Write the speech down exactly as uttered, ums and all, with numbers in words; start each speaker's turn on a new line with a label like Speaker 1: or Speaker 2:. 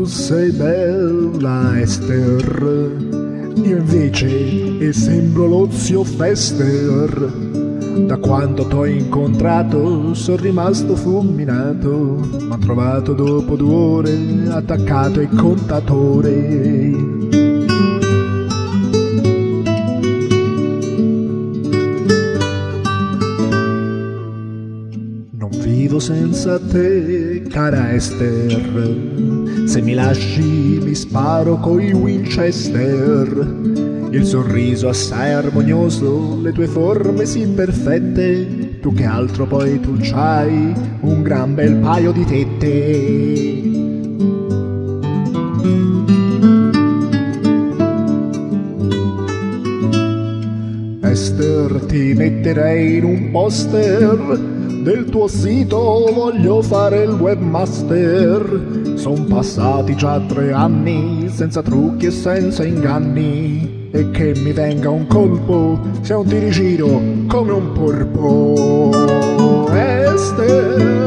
Speaker 1: Tu sei bella Esther, io invece sembro l'Ozio Fester. Da quando t'ho incontrato sono rimasto fulminato, m'han trovato dopo due ore attaccato ai contatori. Non vivo senza te, cara Esther, se mi lasci mi sparo coi Winchester. Il sorriso assai armonioso, le tue forme sì perfette, più che altro poi tu c'hai un gran bel paio di tette. Esther, ti metterei in un poster del tuo sito, voglio fare il webmaster. Son passati già tre anni senza trucchi e senza inganni, e che mi venga un colpo sia un tirigiro come un porpo. Esther,